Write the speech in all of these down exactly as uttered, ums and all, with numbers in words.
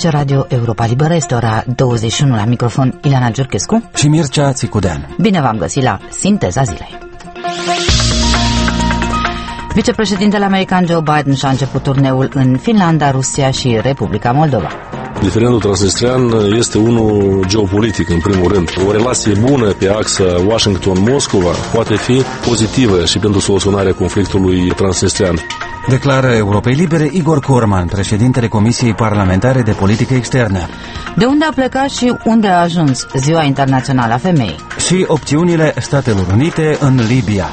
Aici Radio Europa Liberă, este ora douăzeci și unu, la microfon Ileana Giurchescu și Mircea Țicudean. Bine v-am găsit la Sinteza Zilei. Vicepreședintele american Joe Biden și-a început turneul în Finlanda, Rusia și Republica Moldova. Diferendul transnistrian este unul geopolitic, în primul rând. O relație bună pe axa Washington-Moscova poate fi pozitivă și pentru soluționarea conflictului transnistrian. Declară Europei Libere Igor Corman, președintele Comisiei Parlamentare de Politică Externă. De unde a plecat și unde a ajuns Ziua Internațională a Femeii. Și opțiunile Statelor Unite în Libia.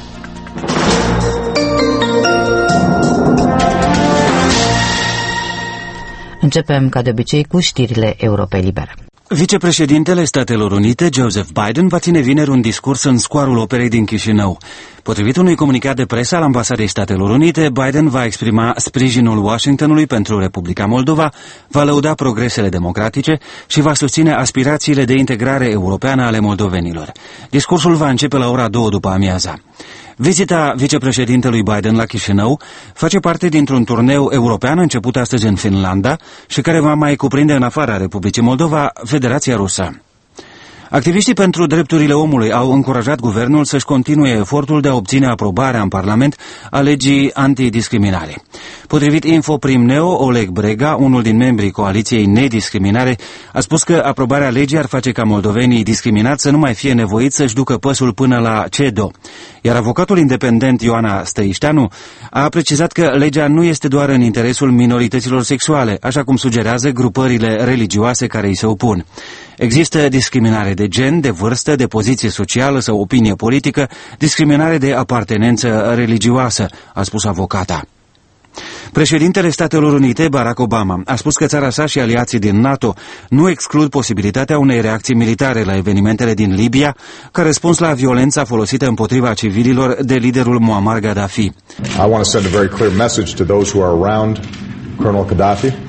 Începem, ca de obicei, cu știrile Europei Libere. Vicepreședintele Statelor Unite, Joseph Biden, va ține vineri un discurs în scoarul Operei din Chișinău. Potrivit unui comunicat de presă al Ambasadei Statelor Unite, Biden va exprima sprijinul Washingtonului pentru Republica Moldova, va lăuda progresele democratice și va susține aspirațiile de integrare europeană ale moldovenilor. Discursul va începe la ora două după amiaza. Vizita vicepreședintelui Biden la Chișinău face parte dintr-un turneu european început astăzi în Finlanda și care va mai cuprinde în afara Republicii Moldova Federația Rusă. Activiștii pentru drepturile omului au încurajat guvernul să-și continue efortul de a obține aprobarea în Parlament a legii antidiscriminare. Potrivit Infoprim-Neo, Oleg Brega, unul din membrii coaliției Nediscriminare, a spus că aprobarea legii ar face ca moldovenii discriminați să nu mai fie nevoiți să-și ducă păsul până la C E D O. Iar avocatul independent Ioana Stăișteanu a precizat că legea nu este doar în interesul minorităților sexuale, așa cum sugerează grupările religioase care îi se opun. Există discriminare de gen, de vârstă, de poziție socială sau opinie politică, discriminare de apartenență religioasă, a spus avocata. Președintele Statelor Unite, Barack Obama, a spus că țara sa și aliații din NATO nu exclud posibilitatea unei reacții militare la evenimentele din Libia, ca răspuns la violența folosită împotriva civililor de liderul Muammar Gaddafi. I want to send a very clear message to those who are around Colonel Gaddafi. Uh,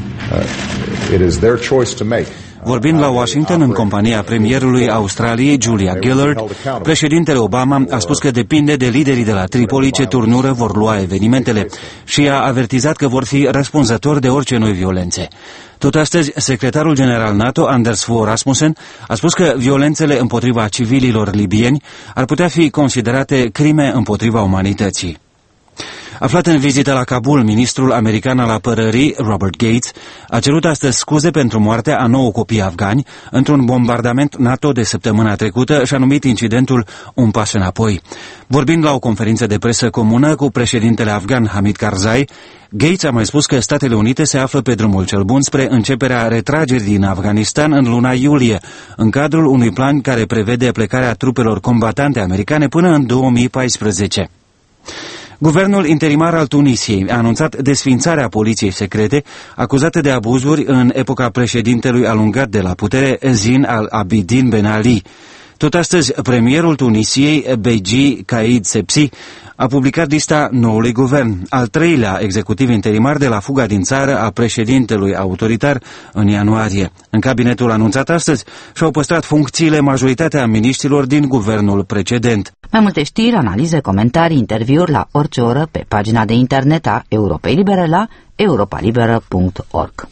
it is their choice to make. Vorbind la Washington în compania premierului Australiei, Julia Gillard, președintele Obama a spus că depinde de liderii de la Tripoli ce turnură vor lua evenimentele și a avertizat că vor fi răspunzători de orice noi violențe. Tot astăzi, secretarul general NATO, Anders Fogh Rasmussen, a spus că violențele împotriva civililor libieni ar putea fi considerate crime împotriva umanității. Aflat în vizită la Kabul, ministrul american al apărării, Robert Gates, a cerut astăzi scuze pentru moartea a nouă copii afgani într-un bombardament NATO de săptămâna trecută și a numit incidentul un pas înapoi. Vorbind la o conferință de presă comună cu președintele afgan Hamid Karzai, Gates a mai spus că Statele Unite se află pe drumul cel bun spre începerea retragerii din Afganistan în luna iulie, în cadrul unui plan care prevede plecarea trupelor combatante americane până în două mii paisprezece. Guvernul interimar al Tunisiei a anunțat desființarea poliției secrete acuzate de abuzuri în epoca președintelui alungat de la putere Zine al-Abidine Ben Ali. Tot astăzi, premierul Tunisiei, Beji Caid Sepsi, a publicat lista noului guvern, al treilea executiv interimar de la fuga din țară a președintelui autoritar în ianuarie. În cabinetul anunțat astăzi și-au păstrat funcțiile majoritatea miniștrilor din guvernul precedent. Mai multe știri, analize, comentarii, interviuri la orice oră pe pagina de internet a Europei Libere la europa liberă punct org.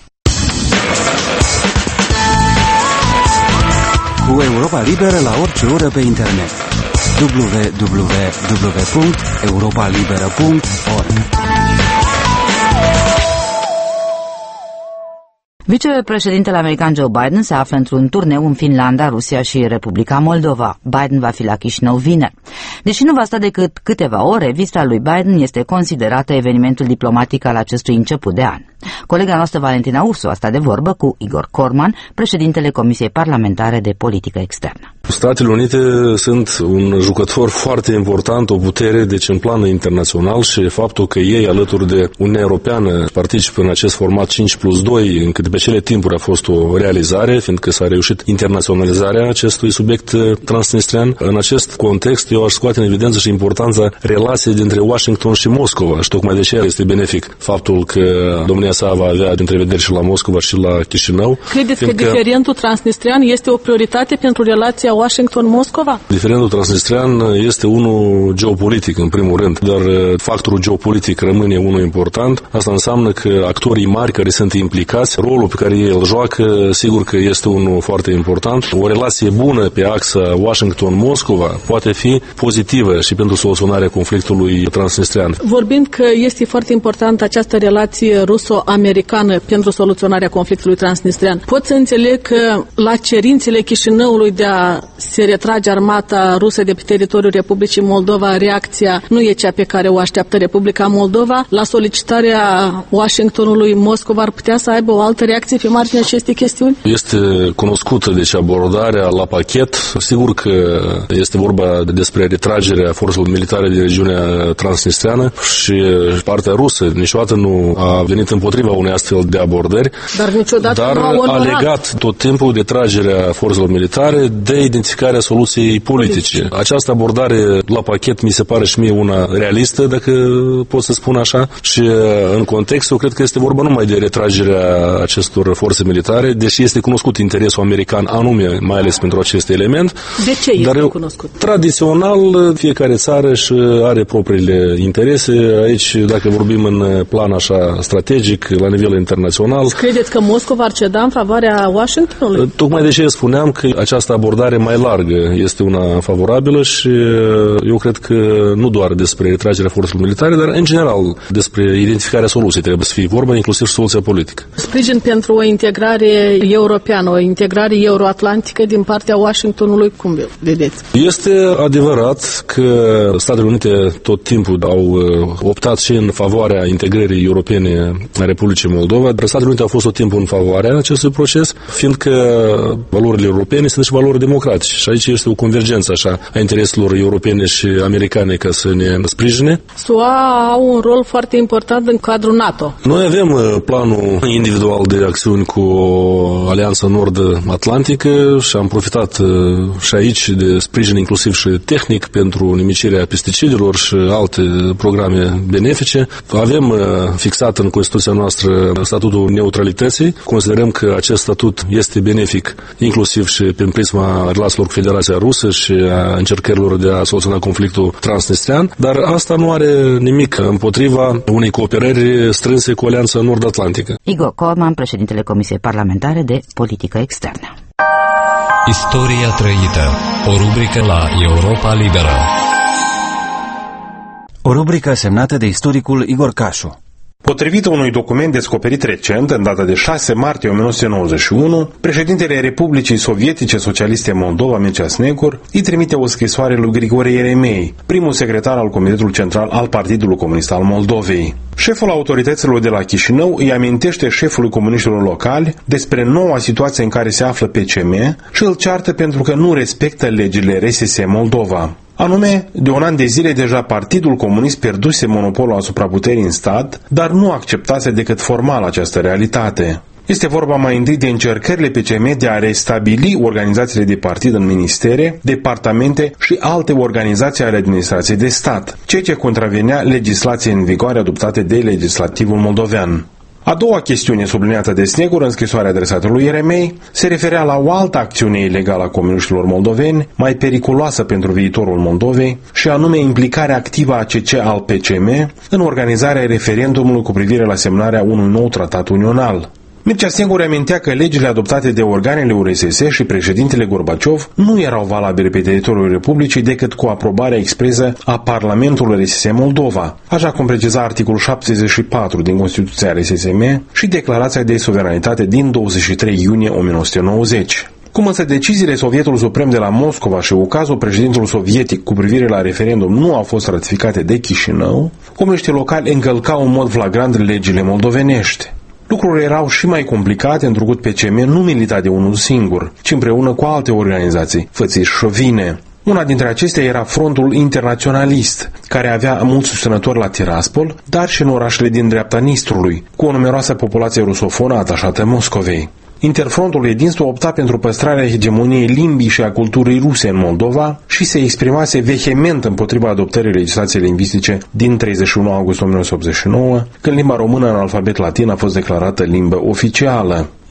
Cu Europa Liberă la orice oră pe internet. w w w punct europa liberă punct org. Vicepreședintele american Joe Biden se află într-un turneu în Finlanda, Rusia și Republica Moldova. Biden va fi la Chișinău vineri. Deși nu va sta decât câteva ore, vizita lui Biden este considerată evenimentul diplomatic al acestui început de an. Colega noastră Valentina Ursu a stat de vorbă cu Igor Corman, președintele Comisiei Parlamentare de Politică Externă. Statele Unite sunt un jucător foarte important, o putere, deci în plan internațional, și faptul că ei, alături de Uniunea Europeană, participă în acest format cinci plus doi, încât pe cele timpuri a fost o realizare, fiindcă s-a reușit internaționalizarea acestui subiect transnistrian. În acest context, eu aș scoate în evidență și importanța relației dintre Washington și Moscova, și tocmai de aceea este benefic faptul că domnia sa va avea întrevederi și la Moscova și la Chișinău. Credeți fiindcă... că diferentul transnistrian este o prioritate pentru relația relația Washington-Moscova? Diferendul transnistrian este unul geopolitic, în primul rând, dar factorul geopolitic rămâne unul important. Asta înseamnă că actorii mari care sunt implicați, rolul pe care ei îl joacă, sigur că este unul foarte important. O relație bună pe axa Washington-Moscova poate fi pozitivă și pentru soluționarea conflictului transnistrian. Vorbind că este foarte importantă această relație ruso-americană pentru soluționarea conflictului transnistrian, pot să înțeleg că la cerințele Chișinăului de a se retrage armata rusă de pe teritoriul Republicii Moldova, reacția nu e cea pe care o așteaptă Republica Moldova. La solicitarea Washingtonului, Moscova ar putea să aibă o altă reacție pe marginea acestei chestiuni? Este cunoscută deci abordarea la pachet. Sigur că este vorba despre retragerea forțelor militare din regiunea transnistriană și partea rusă niciodată nu a venit împotriva unei astfel de abordări, dar niciodată dar nu a onorat. a legat tot timpul retragerea forțelor militare de identificarea soluției politice. Politice. Această abordare la pachet mi se pare și mie una realistă, dacă pot să spun așa, și în contextul cred că este vorba numai de retragerea acestor forțe militare, deși este cunoscut interesul american anume, mai ales pentru acest element. De ce este dar cunoscut? Tradițional, fiecare țară și are propriile interese. Aici, dacă vorbim în plan așa strategic, la nivel internațional. Credeți că Moscova ar ceda în favoarea Washingtonului? Tocmai de ce spuneam că această abordare mai largă este una favorabilă și eu cred că nu doar despre retragerea forțelor militare, dar în general despre identificarea soluției trebuie să fie vorba, inclusiv și soluția politică. Sprijin pentru o integrare europeană, o integrare euroatlantică din partea Washingtonului, cum vedeți? Este adevărat că Statele Unite tot timpul au optat și în favoarea integrării europene a Republicii Moldova, dar Statele Unite au fost tot timpul în favoarea acestui proces, fiindcă valorile europene sunt și valori democratice și aici este o convergență așa a intereselor europene și americane ca să ne sprijine. S U A au un rol foarte important în cadrul NATO. Noi avem planul individual de acțiuni cu Alianța Nord-Atlantică și am profitat și aici de sprijin inclusiv și tehnic pentru nimicirea pesticidelor și alte programe benefice. Avem fixat în Constituția noastră statutul neutralității. Considerăm că acest statut este benefic inclusiv și prin prisma relațiilor cu Federația Rusă și a încercărilor de a soluționa conflictul transnistrian, dar asta nu are nimic împotriva unei cooperări strânse cu Alianța Nord-Atlantică. Igor Colman, președintele Comisiei Parlamentare de Politică Externă. Istoria trăită. O rubrică la Europa Liberă. O rubrică semnată de istoricul Igor Cașu. Potrivit unui document descoperit recent, în data de șase martie o mie nouă sute nouăzeci și unu, președintele Republicii Sovietice Socialiste Moldova, Mircea Snegur, îi trimite o scrisoare lui Grigore Ieremei, primul secretar al Comitetului Central al Partidului Comunist al Moldovei. Șeful autorităților de la Chișinău îi amintește șefului comuniștilor locali despre noua situație în care se află P C M și îl ceartă pentru că nu respectă legile R S S Moldova. Anume, de un an de zile deja Partidul Comunist pierduse monopolul asupra puterii în stat, dar nu acceptase decât formal această realitate. Este vorba mai întâi de încercările P C M de a restabili organizațiile de partid în ministere, departamente și alte organizații ale administrației de stat, ceea ce contravenea legislației în vigoare adoptate de legislativul moldovean. A doua chestiune subliniată de Snegur în scrisoarea adresată lui Ieremei se referea la o altă acțiune ilegală a comuniștilor moldoveni, mai periculoasă pentru viitorul Moldovei, și anume implicarea activă a C C al P C M în organizarea referendumului cu privire la semnarea unui nou tratat unional. Mircea Snegur amintea că legile adoptate de organele U R S S și președintele Gorbaciov nu erau valabile pe teritoriul Republicii decât cu aprobarea expresă a Parlamentului R S S Moldova, așa cum preciza articolul șaptezeci și patru din Constituția R S S M și Declarația de Suveranitate din douăzeci și trei iunie o mie nouă sute nouăzeci. Cum însă deciziile Sovietului Suprem de la Moscova și ucazul președintelui sovietic cu privire la referendum nu au fost ratificate de Chișinău, comuniștii locali încălcau în mod flagrant legile moldovenești. Lucrurile erau și mai complicate, întrucât P C M nu milita de unul singur, ci împreună cu alte organizații, fățiși șovine. Una dintre acestea era Frontul Internaționalist, care avea mulți susținători la Tiraspol, dar și în orașele din dreapta Nistrului, cu o numeroasă populație rusofonă atașată Moscovei. Interfrontul Edinstru opta pentru păstrarea hegemoniei limbii și a culturii ruse în Moldova și se exprimase vehement împotriva adoptării legislației lingvistice din treizeci și unu august o mie nouă sute optzeci și nouă, când limba română în alfabet latin a fost declarată limbă oficială.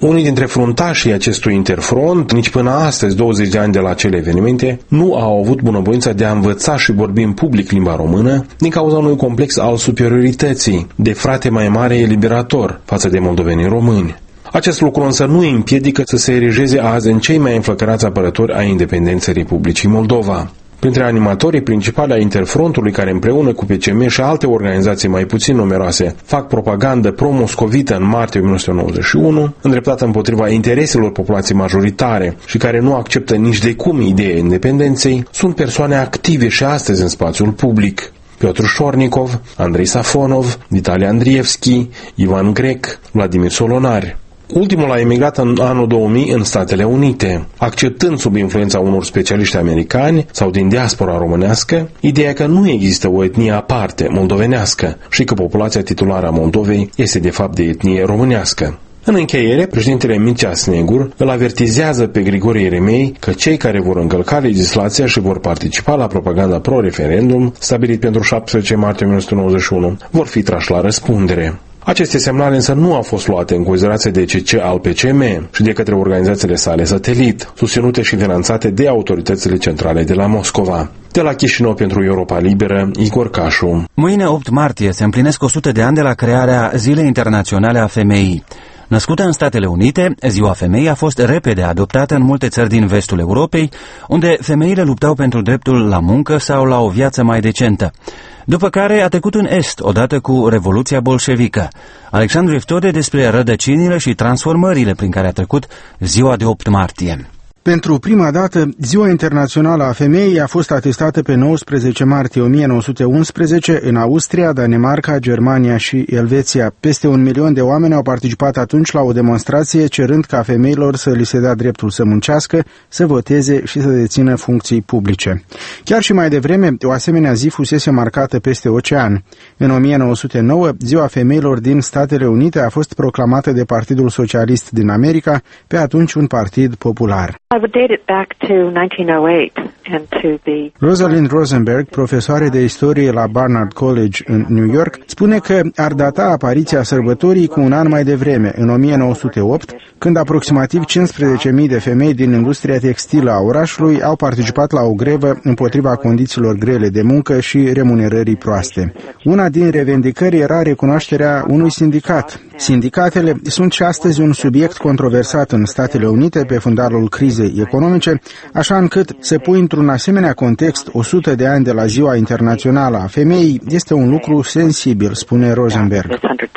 Unii dintre fruntașii acestui interfront, nici până astăzi, douăzeci de ani de la acele evenimente, nu au avut bunăvoința de a învăța și vorbi în public limba română din cauza unui complex al superiorității, de frate mai mare eliberator față de moldovenii români. Acest lucru însă nu îi împiedică să se erigeze azi în cei mai înflăcărați apărători ai independenței Republicii Moldova. Printre animatorii principali ai Interfrontului, care împreună cu P C M și alte organizații mai puțin numeroase fac propagandă pro-moscovită în martie o mie nouă sute nouăzeci și unu, îndreptată împotriva intereselor populației majoritare și care nu acceptă nici de cum ideea independenței, sunt persoane active și astăzi în spațiul public. Piotr Șornikov, Andrei Safonov, Vitali Andrievski, Ivan Grec, Vladimir Solonari. Ultimul a emigrat în anul două mii în Statele Unite, acceptând sub influența unor specialiști americani sau din diaspora românească ideea că nu există o etnie aparte moldovenească și că populația titulară a Moldovei este de fapt de etnie românească. În încheiere, președintele Mircea Snegur îl avertizează pe Grigore Ieremei că cei care vor încălca legislația și vor participa la propaganda pro-referendum, stabilit pentru șaptesprezece martie o mie nouă sute nouăzeci și unu, vor fi trași la răspundere. Aceste semnale însă nu au fost luate în considerație de C C al P C M și de către organizațiile sale satelit, susținute și finanțate de autoritățile centrale de la Moscova. De la Chișinău pentru Europa Liberă, Igor Cașu. Mâine, opt martie, se împlinesc o sută de ani de la crearea Zilei Internaționale a Femeii. Născută în Statele Unite, Ziua Femeii a fost repede adoptată în multe țări din vestul Europei, unde femeile luptau pentru dreptul la muncă sau la o viață mai decentă. După care a trecut în Est, odată cu Revoluția Bolșevică. Alexandru Eftode despre rădăcinile și transformările prin care a trecut ziua de opt martie. Pentru prima dată, Ziua Internațională a Femeii a fost atestată pe nouăsprezece martie o mie nouă sute unsprezece în Austria, Danemarca, Germania și Elveția. Peste un milion de oameni au participat atunci la o demonstrație cerând ca femeilor să li se dea dreptul să muncească, să voteze și să dețină funcții publice. Chiar și mai devreme, o asemenea zi fusese marcată peste ocean. În o mie nouă sute nouă, Ziua Femeilor din Statele Unite a fost proclamată de Partidul Socialist din America, pe atunci un partid popular. I would date it back to nineteen oh eight and to the... Rosalind Rosenberg, profesoare de istorie la Barnard College în New York, spune că ar data apariția sărbătorii cu un an mai devreme, în o mie nouă sute opt, când aproximativ cincisprezece mii de femei din industria textilă a orașului au participat la o grevă împotriva condițiilor grele de muncă și remunerării proaste. Una din revendicări era recunoașterea unui sindicat. Sindicatele sunt și astăzi un subiect controversat în Statele Unite pe fundalul crizei economice, așa încât să pui într-un asemenea context o sută de ani de la Ziua Internațională a Femeii este un lucru sensibil, spune Rosenberg.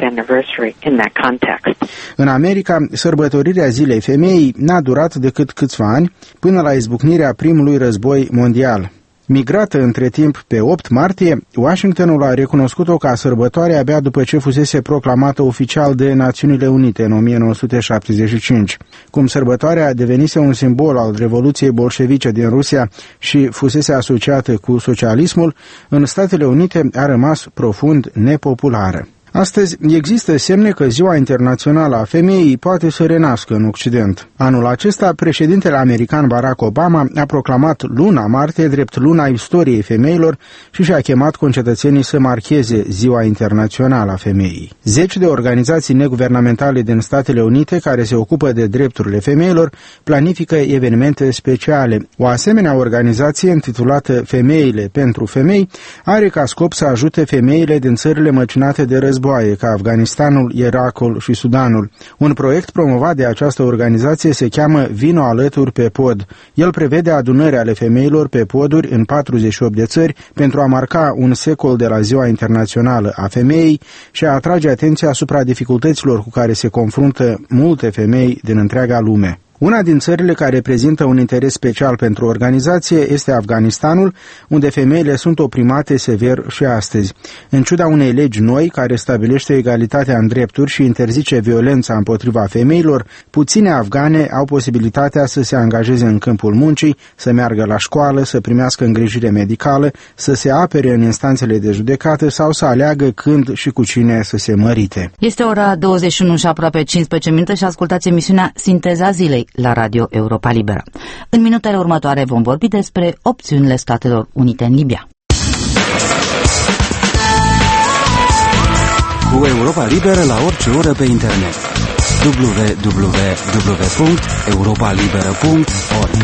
În America, sărbătorirea Zilei Femeii n-a durat decât câțiva ani, până la izbucnirea primului război mondial. Migrată între timp pe opt martie, Washingtonul a recunoscut-o ca sărbătoare abia după ce fusese proclamată oficial de Națiunile Unite în o mie nouă sute șaptezeci și cinci. Cum sărbătoarea devenise un simbol al Revoluției bolșevice din Rusia și fusese asociată cu socialismul, în Statele Unite a rămas profund nepopulară. Astăzi există semne că Ziua Internațională a Femeii poate să renască în Occident. Anul acesta, președintele american Barack Obama a proclamat luna martie drept luna istoriei femeilor și și-a chemat concetățenii să marcheze Ziua Internațională a Femeii. Zeci de organizații neguvernamentale din Statele Unite care se ocupă de drepturile femeilor planifică evenimente speciale. O asemenea organizație, intitulată Femeile pentru Femei, are ca scop să ajute femeile din țările măcinate de război, ca Afganistanul, Irakul și Sudanul. Un proiect promovat de această organizație se cheamă Vino alături pe pod. El prevede adunări ale femeilor pe poduri în patruzeci și opt de țări pentru a marca un secol de la Ziua Internațională a Femeii și a atrage atenția asupra dificultăților cu care se confruntă multe femei din întreaga lume. Una din țările care prezintă un interes special pentru organizație este Afganistanul, unde femeile sunt oprimate sever și astăzi. În ciuda unei legi noi care stabilește egalitatea în drepturi și interzice violența împotriva femeilor, puține afgane au posibilitatea să se angajeze în câmpul muncii, să meargă la școală, să primească îngrijire medicală, să se apere în instanțele de judecată sau să aleagă când și cu cine să se mărite. Este ora douăzeci și unu și aproape cincisprezece minute și ascultați emisiunea Sinteza Zilei la Radio Europa Liberă. În minutele următoare vom vorbi despre opțiunile Statelor Unite în Libia. Cu Europa Liberă la orice oră pe internet. w w w punct europa liberă punct org.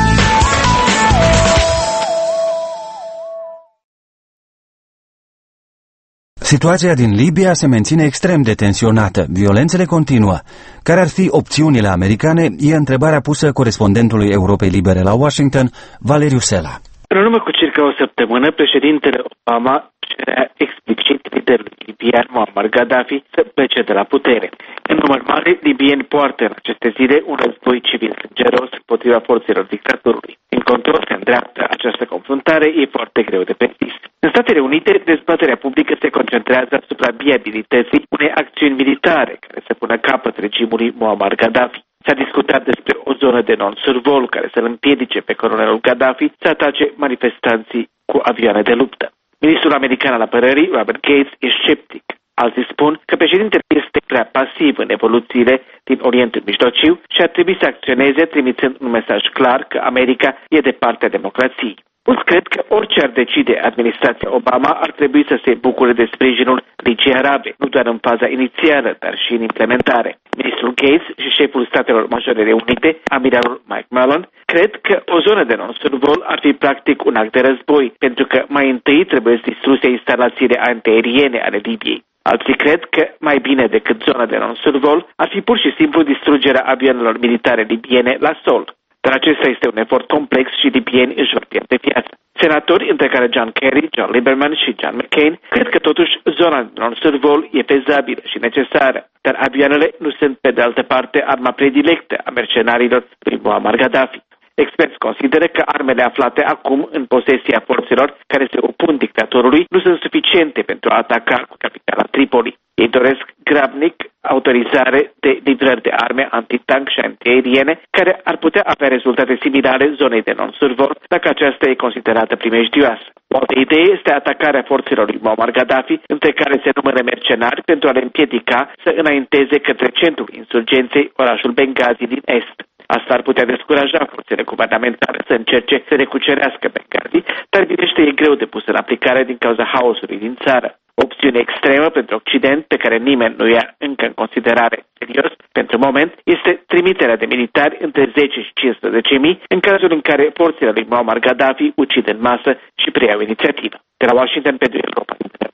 Situația din Libia se menține extrem de tensionată, violențele continuă. Care ar fi opțiunile americane, e întrebarea pusă corespondentului Europei Libere la Washington, Valeriu Sela. În urmă cu circa o săptămână, președintele Obama cerea explicit liderului libian Muammar Gaddafi să plece de la putere. În număr mare, libieni poartă în aceste zile un război civil sângeros împotriva forțelor dictatorului. În control se îndreaptă această confruntare, e foarte greu de persist. În Statele Unite, dezbaterea publică se concentrează asupra viabilității unei acțiuni militare care să pună capăt regimului Muammar Gaddafi. S-a discutat despre o zonă de non-survol care să-l împiedice pe colonelul Gaddafi să atace manifestanții cu avioane de luptă. Ministrul american al apărării, Robert Gates, e sceptic. Alții spun că președintele este prea pasiv în evoluțiile din Orientul Mijlociu și ar trebui să acționeze trimițând un mesaj clar că America e de partea democrației. Mulți cred că orice ar decide administrația Obama ar trebui să se bucure de sprijinul Ligii Arabe, nu doar în faza inițială, dar și în implementare. Ministrul Gates și șeful Statelor Majorele Unite, amiralul Mike Mullen, cred că o zonă de non-survol ar fi practic un act de război, pentru că mai întâi trebuie distruse instalațiile antiaeriene ale Libiei. Alții cred că mai bine decât zona de non-survol ar fi pur și simplu distrugerea avioanelor militare libiene la sol. Dar acesta este un efort complex și libieni își vor pierde viața. Senatori, între care John Kerry, John Lieberman și John McCain, cred că totuși zona non-survol e fezabilă și necesară, dar avioanele nu sunt, pe de altă parte, arma predilectă a mercenarilor lui Muammar Gaddafi. Experți consideră că armele aflate acum în posesia forțelor care se opun dictatorului nu sunt suficiente pentru a ataca capitala Tripoli. Ei doresc grabnic autorizare de livrări de arme antitank și antiaeriene care ar putea avea rezultate similare zonei de non-survol dacă aceasta e considerată primejdioasă. O altă idee este atacarea forțelor lui Muammar Gaddafi, între care se numără mercenari, pentru a le împiedica să înainteze către centrul insurgenței, orașul Benghazi din est. Asta ar putea descuraja forțele guvernamentale să încerce să recucerească Benghazi, dar binește e greu de pus în aplicare din cauza haosului din țară. O opțiune extremă pentru Occident, pe care nimeni nu ia încă în considerare serios pentru moment, este trimiterea de militari între zece și cincisprezece mii în cazul în care forțele lui Muammar Gaddafi ucid în masă și preiau inițiativă. De la Washington pentru Europa.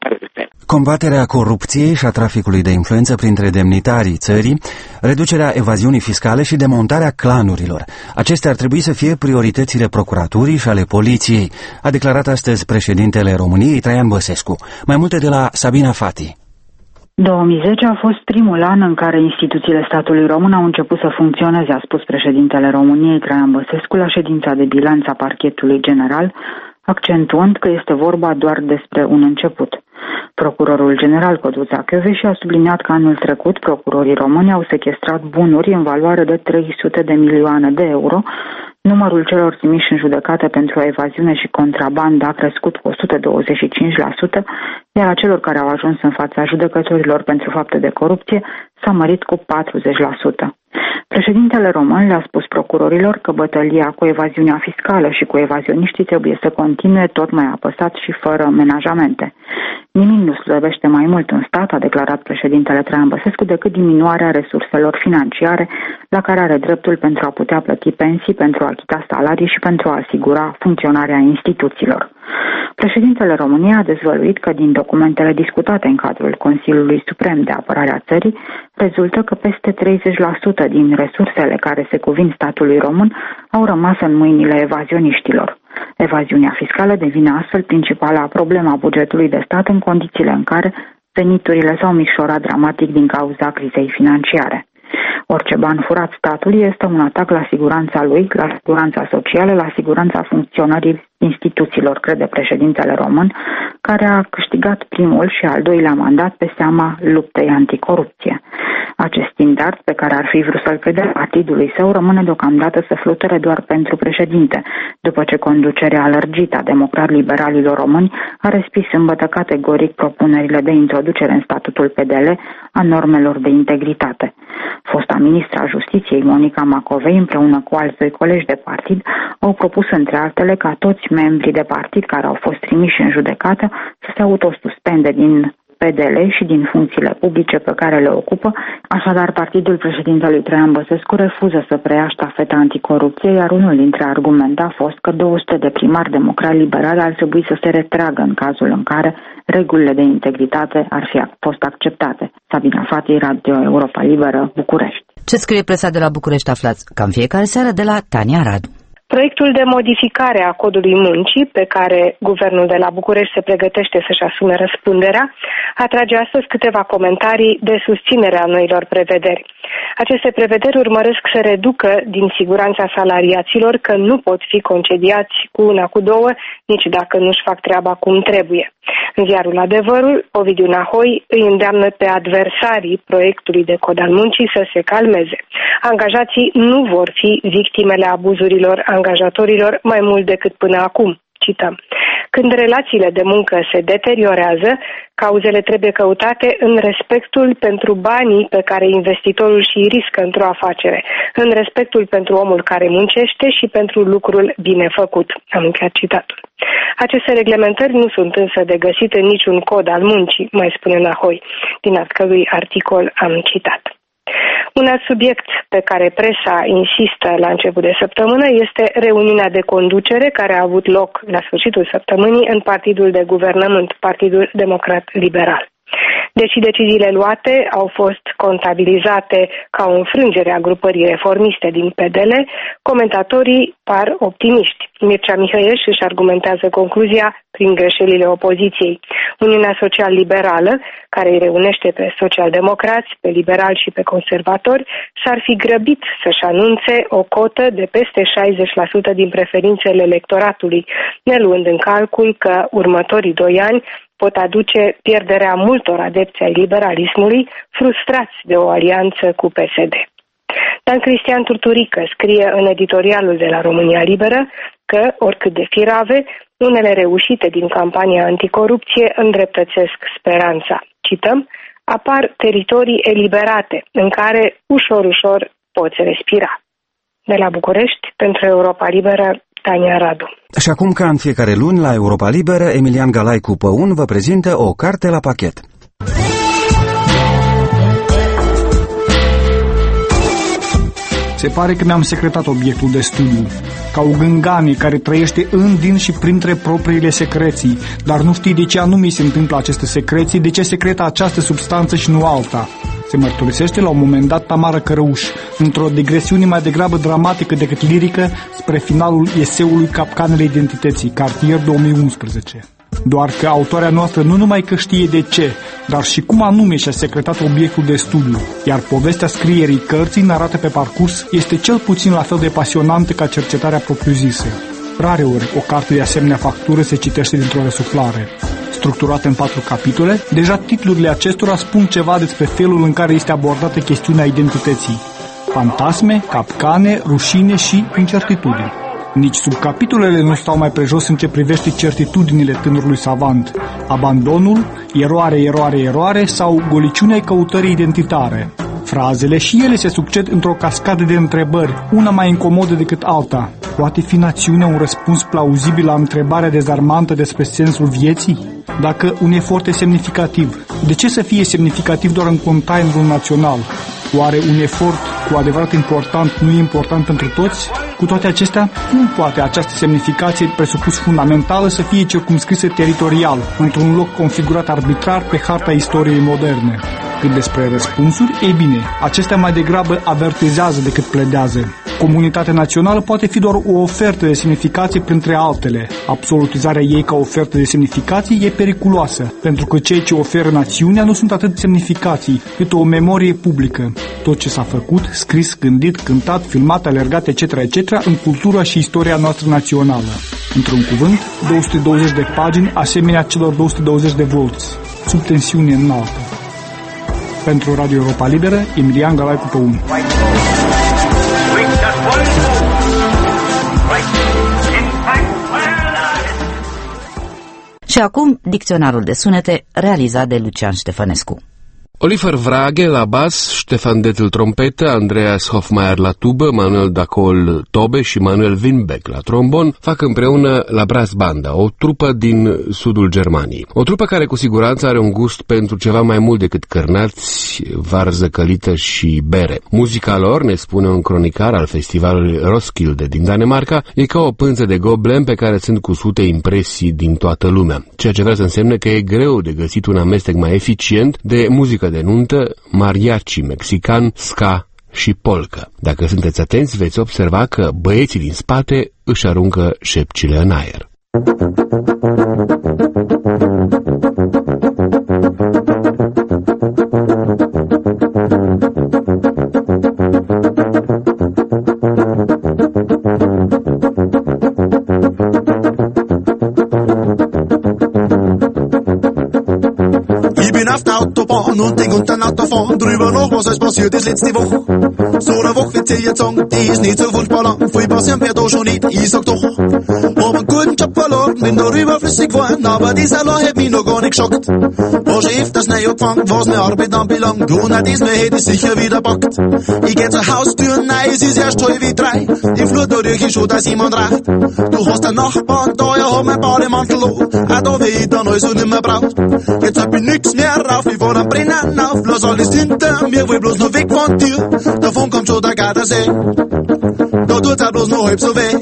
Combaterea corupției și a traficului de influență printre demnitarii țării, reducerea evaziunii fiscale și demontarea clanurilor. Acestea ar trebui să fie prioritățile procuraturii și ale poliției, a declarat astăzi președintele României, Traian Băsescu. Mai multe de la Sabina Fati. două mii zece a fost primul an în care instituțiile statului român au început să funcționeze, a spus președintele României, Traian Băsescu, la ședința de bilanț a Parchetului General, accentuând că este vorba doar despre un început. Procurorul general Codruța Kövesi a subliniat că anul trecut procurorii români au sechestrat bunuri în valoare de trei sute de milioane de euro. Numărul celor trimiși în judecată pentru evaziune și contrabandă a crescut cu o sută douăzeci și cinci la sută, iar a celor care au ajuns în fața judecătorilor pentru fapte de corupție s-a mărit cu patruzeci la sută. Președintele român le-a spus procurorilor că bătălia cu evaziunea fiscală și cu evazioniștii trebuie să continue tot mai apăsat și fără menajamente. Nimic nu slăbește mai mult în stat, a declarat președintele Traian Băsescu, decât diminuarea resurselor financiare la care are dreptul pentru a putea plăti pensii, pentru a achita salarii și pentru a asigura funcționarea instituțiilor. Președintele României a dezvăluit că din documentele discutate în cadrul Consiliului Suprem de Apărare a țării rezultă că peste treizeci la sută din resursele care se cuvin statului român au rămas în mâinile evazioniștilor. Evaziunea fiscală devine astfel principala problemă a bugetului de stat în condițiile în care veniturile s-au micșorat dramatic din cauza crizei financiare. Orice ban furat statului este un atac la siguranța lui, la siguranța socială, la siguranța funcționării instituțiilor, crede președintele român, care a câștigat primul și al doilea mandat pe seama luptei anticorupție. Acest standard pe care ar fi vrut să-l predea partidului său rămâne deocamdată să fluture doar pentru președinte, după ce conducerea alergită a democrat-liberalilor români a respins sâmbătă categoric propunerile de introducere în statutul P D L a normelor de integritate. Fosta ministra a Justiției, Monica Macovei, împreună cu alți doi colegi de partid, au propus între altele ca toți membrii de partid care au fost trimiși în judecată să se autosuspende din P D L și din funcțiile publice pe care le ocupă, așadar partidul președintelui Traian Băsescu refuză să preia ștafeta anticorupție, iar unul dintre argumente a fost că două sute de primari democrați liberali ar trebui să se retragă în cazul în care regulile de integritate ar fi fost acceptate. Sabina Fati, Radio Europa Liberă, București. Ce scrie presa de la București aflați cam fiecare seară de la Tania Radu. Proiectul de modificare a codului muncii, pe care guvernul de la București se pregătește să-și asume răspunderea, atrage astăzi câteva comentarii de susținere a noilor prevederi. Aceste prevederi urmăresc să reducă din siguranța salariaților că nu pot fi concediați cu una, cu două, nici dacă nu-și fac treaba cum trebuie. În ziarul Adevărul, Ovidiu Nahoi îi îndeamnă pe adversarii proiectului de cod al muncii să se calmeze. Angajații nu vor fi victimele abuzurilor angajatorilor mai mult decât până acum. Cităm. Când relațiile de muncă se deteriorează, cauzele trebuie căutate în respectul pentru banii pe care investitorul și riscă într-o afacere, în respectul pentru omul care muncește și pentru lucrul bine făcut. Am încheiat citatul. Aceste reglementări nu sunt însă de găsit în niciun cod al muncii, mai spune Nahoi, din al cărui articol am citat. Un alt subiect pe care presa insistă la început de săptămână este reuniunea de conducere care a avut loc la sfârșitul săptămânii în partidul de guvernământ, Partidul Democrat Liberal. Deși deciziile luate au fost contabilizate ca o înfrângere a grupării reformiste din P D L, comentatorii par optimiști. Mircea Mihăieș își argumentează concluzia prin greșelile opoziției. Uniunea Social-Liberală, care îi reunește pe socialdemocrați, pe liberali și pe conservatori, s-ar fi grăbit să-și anunțe o cotă de peste șaizeci la sută din preferințele electoratului, ne luând în calcul că următorii doi ani pot aduce pierderea multor adepți ai liberalismului, frustrați de o alianță cu P S D. Dan Cristian Turturică scrie în editorialul de la România Liberă că, oricât de firave, unele reușite din campania anticorupție îndreptățesc speranța. Cităm, apar teritorii eliberate în care ușor, ușor poți respira. De la București, pentru Europa Liberă, Tania Radu. Și acum, ca în fiecare luni, la Europa Liberă, Emilian Galai cu Păun vă prezintă o carte la pachet. Se pare că mi-am secretat obiectul de studiu, ca o gânganie care trăiește în, din și printre propriile secreții, dar nu știi de ce anume se întâmplă aceste secreții, de ce secretă această substanță și nu alta. Se mărturisește la un moment dat Tamara Cărăuș, într-o digresiune mai degrabă dramatică decât lirică, spre finalul eseului Capcanele identității, Cartier două mii unsprezece. Doar că autoarea noastră nu numai că știe de ce, dar și cum anume și-a secretat obiectul de studiu, iar povestea scrierii cărții, narată pe parcurs, este cel puțin la fel de pasionantă ca cercetarea propriu-zisă. Rareori, o carte de asemenea factură se citește dintr-o răsuflare. Structurată în patru capitole, deja titlurile acestora spun ceva despre felul în care este abordată chestiunea identității. Fantasme, capcane, rușine și incertitudini. Nici subcapitolele nu stau mai prejos în ce privește certitudinile tânărului savant, abandonul, eroare, eroare, eroare sau goliciunea căutării identitare. Frazele și ele se succed într-o cascadă de întrebări, una mai incomodă decât alta. Poate fi națiunea un răspuns plauzibil la întrebarea dezarmantă despre sensul vieții? Dacă un efort e semnificativ, de ce să fie semnificativ doar în containerul național? Oare un efort cu adevărat important nu e important pentru toți? Cu toate acestea, cum poate această semnificație presupus fundamentală să fie circumscrisă teritorial, într-un loc configurat arbitrar pe harta istoriei moderne? Cât despre răspunsuri, ei bine, acestea mai degrabă avertizează decât pledează. Comunitatea națională poate fi doar o ofertă de semnificație printre altele. Absolutizarea ei ca ofertă de semnificații e periculoasă, pentru că cei ce oferă națiunea nu sunt atât semnificații, cât o memorie publică. Tot ce s-a făcut, scris, gândit, cântat, filmat, alergat, et cetera, et cetera, în cultura și istoria noastră națională. Într-un cuvânt, două sute douăzeci de pagini, asemenea celor două sute douăzeci de volți, sub tensiune înaltă. Pentru Radio Europa Liberă, Emilian Galai cu Păun. Și acum, dicționarul de sunete realizat de Lucian Ștefănescu. Oliver Vrage la bas, Ștefan Dettel trompetă, Andreas Hofmeier la tubă, Manuel Dacol tobe și Manuel Winbeck la trombon fac împreună la Brass Banda, o trupă din sudul Germaniei. O trupă care cu siguranță are un gust pentru ceva mai mult decât cărnați, varză călită și bere. Muzica lor, ne spune un cronicar al festivalului Roskilde din Danemarca, e ca o pânză de goblen pe care sunt cusute impresii din toată lumea, ceea ce vrea să însemne că e greu de găsit un amestec mai eficient de muzică de nuntă, mariachi mexican, ska și polka. Dacă sunteți atenți, veți observa că băieții din spate își aruncă șepcile în aer. Autobahn und denk unter Autofahren drüber nach, was alles passiert ist letzte Woche. So eine Woche wird sie jetzt sagen, die ist nicht so furchtbar lang. Viel passieren wird da schon nicht, ich sag doch. Hab einen guten Job verloren, bin da überflüssig geworden, aber dieser Loch hat mich noch gar nicht geschockt. War schon öfters neu angefangen, was meine Arbeit anbelangt, und auch diesmal hätte ich sicher wieder packt. Ich geh zur Haustür, nein, es ist erst halb wie drei. Im Flur da riech ich schon, dass jemand raucht. Du hast einen Nachbarn, da ja hab mein Bademantel an, auch da will ich dann also nicht mehr braucht. Jetzt hab ich nix mehr rauf, ich fahr am Brennen auf, lass alles hinter mir, will bloß noch weg von dir. Davon kommt schon der Gardasee, da tut's auch bloß noch halb so weh.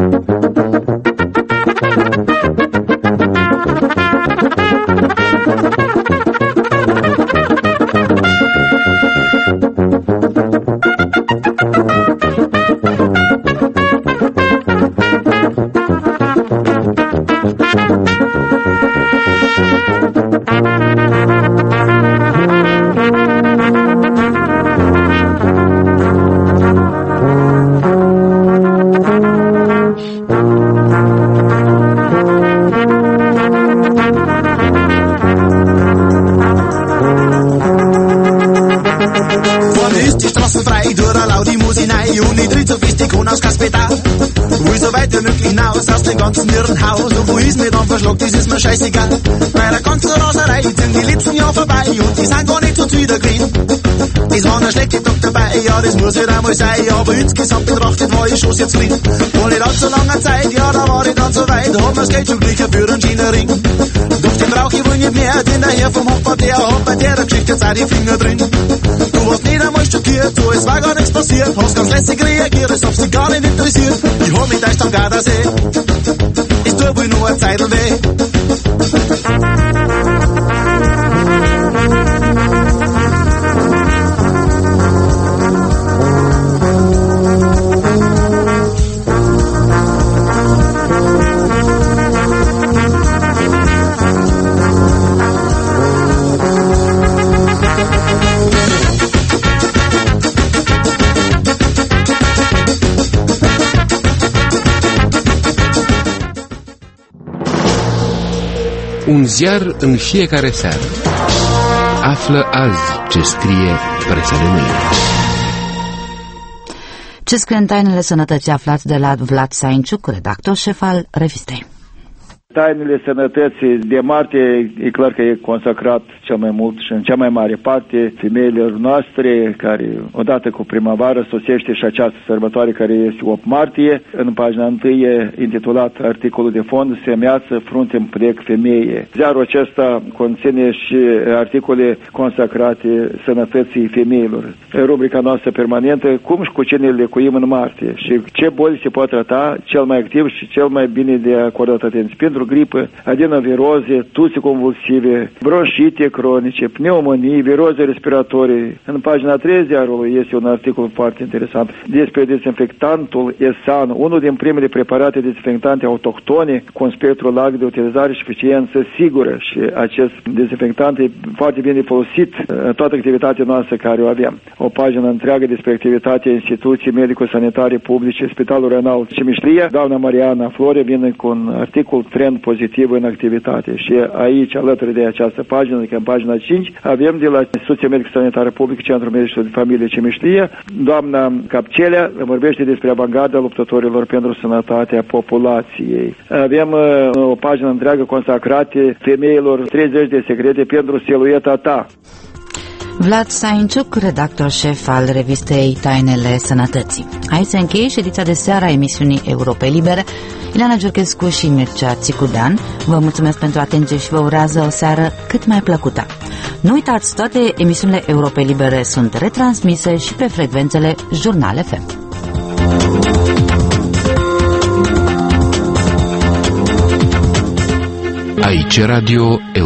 Ganzen Irrenhaus, und wo ist mir dann verschlagt, das ist mir scheißegal. Bei der ganzen Raserei sind die letzten Jahre vorbei und die sind gar nicht uns wieder grün. Das war ein schlechter Tag dabei, ja, das muss halt einmal sein, aber insgesamt betrachtet war ich schon sehr zufrieden. Vor nicht allzu langer Zeit, ja, da war ich dann so weit, da haben wir das Geld schon gleich für einen Schienenring. Doch den brauch ich wohl nicht mehr, denn der Herr vom Hofer, der hat bei der Geschichte jetzt auch die Finger drin. Du warst nicht einmal schockiert, so es war gar nichts passiert, hast ganz lässig reagiert, als ob sie gar nicht interessiert. Ich hab mich euch am Gardasee, es tut wohl nur eine Zeitl weh. Un ziar în fiecare seară. Află azi ce scrie presa de mâine. Ce scrie în tainele sănătății aflați de la Vlad Sainciuc, redactor șef al revistei. Tainele sănătății de martie e clar că e consacrat cel mai mult și în cea mai mare parte femeilor noastre, care odată cu primăvară sosește și această sărbătoare care este opt martie. În pagina întâi, intitulat articolul de fond, Semeață, frunte, împlec, femeie. Ziarul acesta conține și articole consacrate sănătății femeilor. Rubrica noastră permanentă, cum și cu ce ne lecuim în martie și ce boli se pot trata cel mai activ și cel mai bine de acordat atenție. Pentru gripă, adenoviroze, tuse convulsive, bronșite cronice, pneumonii, viroze respiratorii. În pagina trei ziarului este un articol foarte interesant despre dezinfectantul Esan, unul din primele preparate dezinfectante autohtone cu un spectru larg de utilizare și eficiență sigură, și acest dezinfectant e foarte bine folosit în toată activitatea noastră care o avem. O pagină întreagă despre activitatea instituției medico-sanitare publice, Spitalul Renal Cimiștria. Doamna Mariana Flore vine cu un articol trend pozitiv în activitate, și aici, alături de această pagină, adică în pagina cinci, avem de la Instituția Medico-Sanitară Publică, Centrul Medicilor de Familie Cimiștria, doamna Capcelea vorbește despre avangarda luptătorilor pentru sănătatea populației. Avem uh, o pagină întreagă consacrată femeilor, treizeci de secrete pentru silueta ta. Vlad Sainciuc, redactor șef al revistei Tainele Sănătății. Aici se încheie ședința de seară a emisiunii Europe Libere. Ileana Giurchescu și Mircea Țicudean vă mulțumesc pentru atenție și vă urează o seară cât mai plăcută. Nu uitați, toate emisiunile Europe Libere sunt retransmise și pe frecvențele Jurnal F M. Aici Radio